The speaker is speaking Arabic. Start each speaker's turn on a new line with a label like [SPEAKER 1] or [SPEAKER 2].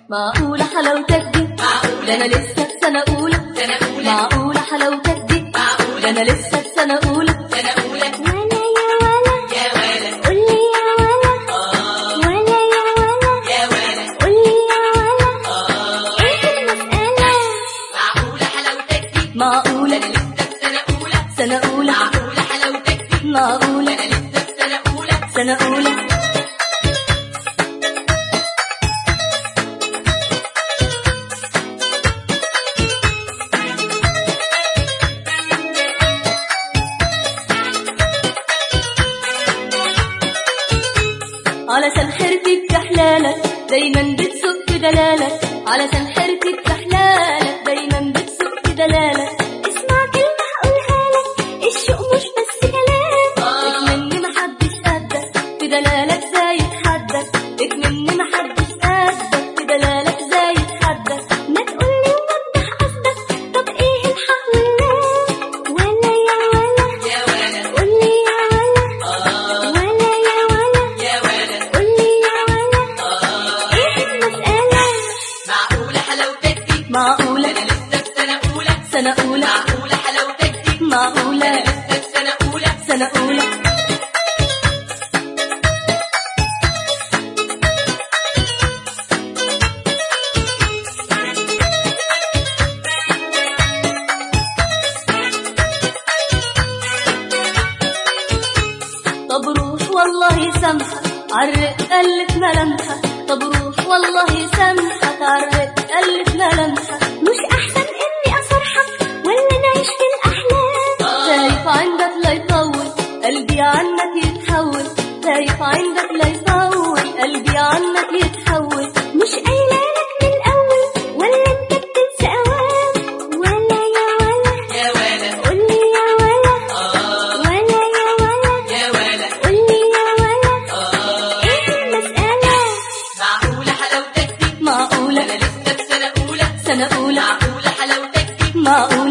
[SPEAKER 1] معقولة حلاوتك دي؟ معقولة ده أنا لسه في سنة أولى. معقولة حلاوتك دي؟ معقولة ده أنا لسه في سنة أولى. معقولة أنا لسه في سنة أولى. سنة أولى. معقولة حلاوتك دي؟ معقولة أنا لسه في سنة أولى. سنة أولى. علشان حيرتي بتحلالك دايما بتسوق في دلالك. علشان حيرتي بتحلالك دايما بتسوق في دلالك.
[SPEAKER 2] اسمع كلمة هقولها لك، الشوق مش بس كلام.
[SPEAKER 1] اكمني محدش قدك في دلالك زايد حدك. اكمني محدش قدك في دلالك زايد حدك.
[SPEAKER 2] ما تقولي ووضح قصدك، طب ايه الحق ولا يا ولا قولي يا ولا يا ولا قولي يا ولا ايه المسألة؟
[SPEAKER 1] معقولة حلاوتك دي؟ معقولة أنا لسه في سنة أولى. سنة أولى. معقولة حلاوتك دي؟ معقولة أنا لسه في سنة أولى. سنة أولى. طب روح والله سامحك عرق قلت ملامحك. طب روح والله سامحك عرق قلت ملامحك.
[SPEAKER 2] مش أحسن إني أصرحك ولا نعيش في الأحلام؟
[SPEAKER 1] خايف عندك لا يطول قلبي عنك يتحول. خايف عندك لا يطول قلبي عنك يتحول.
[SPEAKER 2] مش قايلة لك من الأول ولا أنت بتنسى أوام؟ ولا يا ولا قولي يا ولا يا ولا قولي يا ولا إيه المسألة؟
[SPEAKER 1] معقولة حلاوتك دي؟ معقولة أنا لسه في سنة أولى. سنة أولى. معقولة حلاوتك دي؟ معقولة